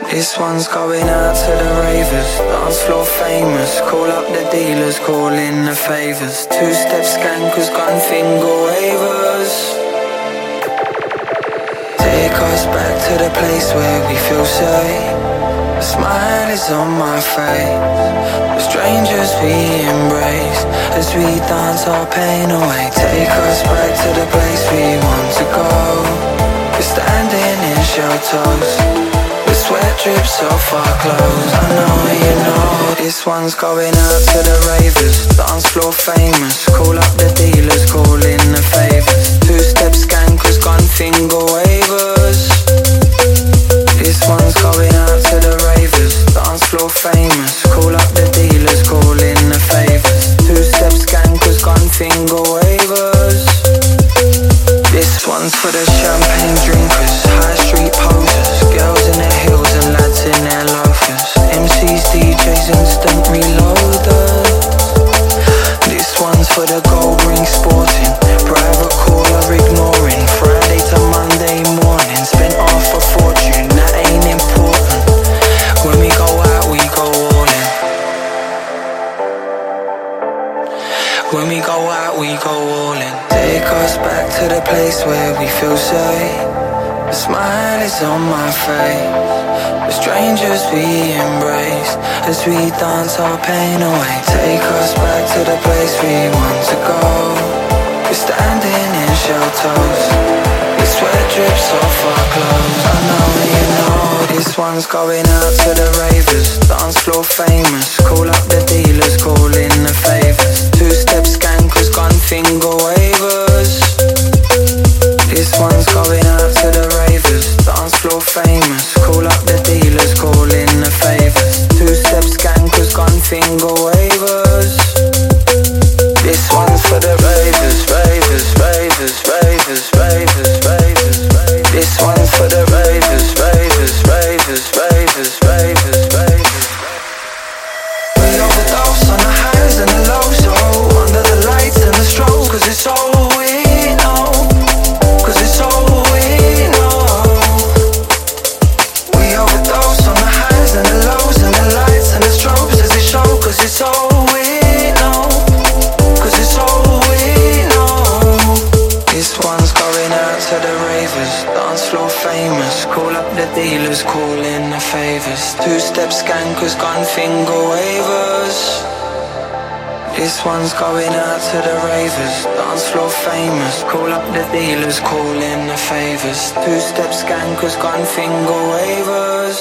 This one's going out to the ravers, dance floor famous. Call up the dealers, call in the favors. Two-step skankers, gun finger wavers. Take us back to the place where we feel safe. A smile is on my face. The strangers we embrace as we dance our pain away. Take us back to the place we want to go. We're standing in shelters. The sweat drips off our clothes. I know you know. This one's going out to the ravers, dance floor famous. Call up the dealers, call in the favors. Two-step skankers, gun finger wavers. This one's going out to the ravers, dance floor famous. Call up the dealers, call in the favors. Two-step skankers, gun finger wavers. This one's for the champagne drinkers, high street posers, girls in their heels and lads in their loafers, MCs, DJs, instant reloaders. This one's for the gold ring sporting, private caller ignoring, Friday to Monday morning, spent half a fortune, that ain't important. When we go out, we go all in. When we go out, we go all in. Take us back to the place where we feel safe. The smile is on my face. The strangers we embrace as we dance our pain away. Take us back to the place we want to go. We're standing in shelters. The sweat drips off our clothes. I know you know. This one's going out to the ravers, dance floor famous. Call up the dealers, call in the favors. Two-step skankers, gun finger wavers. This one's going out to the ravers, dance floor famous. Call up the dealers, call in the favors. Two-step skankers, gun finger wavers. This one's for the ravers, ravers, ravers, ravers, ravers, ravers, ravers. This one's for the ravers, ravers, ravers, ravers, ravers, ravers. We overdose on the highs and the lows, oh, under the lights and the strobes, 'cause it's all we know. 'Cause it's all we know. We overdose on the highs and the lows and the lights and the strobes as it show. 'Cause it's all we know. 'Cause it's all we know. This one's going out to the ravers, dance floor famous. Call up the dealers, call in the favors. Two-step skankers, gun finger wavers. This one's going out to the ravers, dance floor famous. Call up the dealers, call in the favors. Two-step skankers, gun finger wavers.